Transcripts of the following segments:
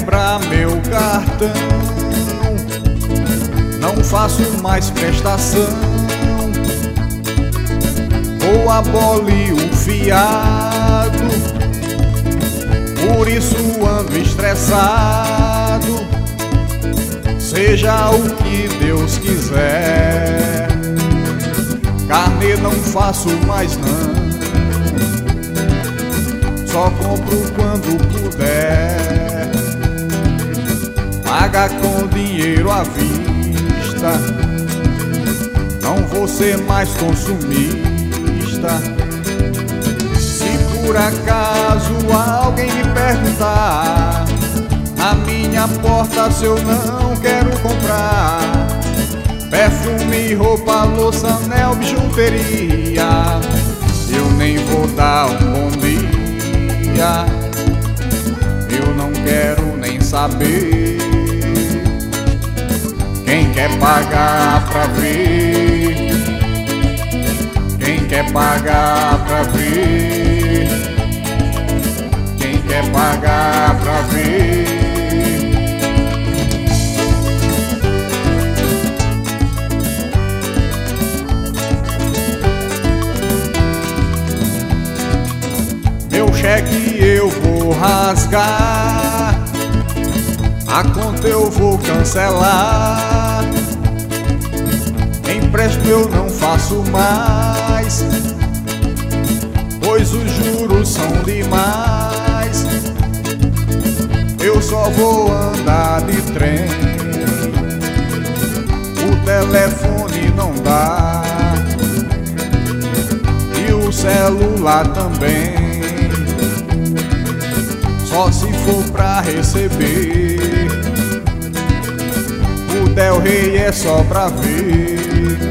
quebrar meu cartão, não faço mais prestação, ou abolir o fiado, por isso ando estressado. Seja o que Deus quiser, carnê não faço mais não, só compro quando puder. Paga com dinheiro à vista, não vou ser mais consumista. Se por acaso alguém me perguntar na minha porta se eu não quero comprar perfume, roupa, louça, anel, bijuteria, eu nem vou dar um bom dia, eu não quero nem saber. Quem quer pagar pra ver? Quem quer pagar pra ver? Quem quer pagar pra ver? Meu cheque eu vou rasgar, a conta eu vou cancelar, empréstimo eu não faço mais, pois os juros são demais. Eu só vou andar de trem, o telefone não dá, e o celular também, só se for pra receber. O Del Rey é só pra ver.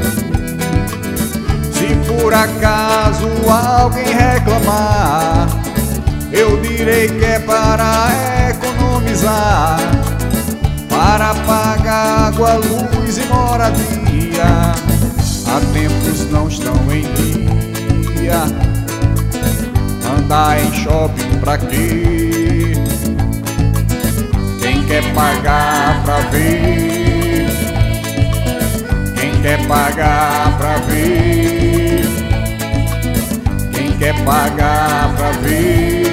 Se por acaso alguém reclamar, eu direi que é para economizar, para pagar água, luz e moradia. Há tempos não estão em dia, andar em shopping pra quê? Quem quer pagar pra ver? Quem quer pagar pra ver? Quem quer pagar pra ver?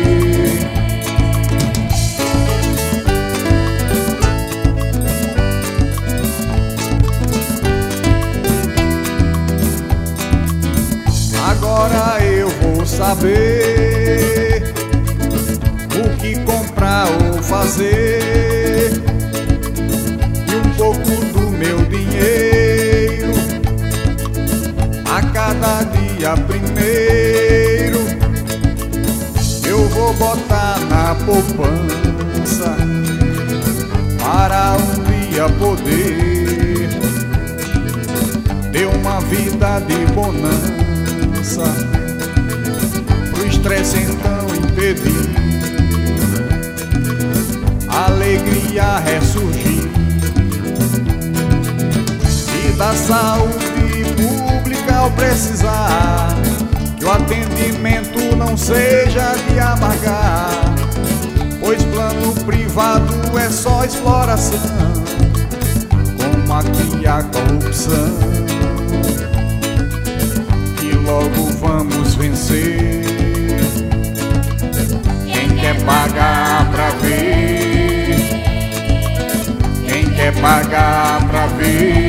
Agora eu vou saber o que comprar ou fazer, e um pouco do meu dinheiro a cada dia primeiro eu vou botar na poupança, para um dia poder ter uma vida de bonança, pro estresse então impedir, a alegria ressurgir, e da saúde pública ao precisar, que o atendimento não seja de amargar, pois plano privado é só exploração, como aqui a corrupção, que logo vamos vencer. Quem quer pagar pra ver? Quem quer pagar pra ver?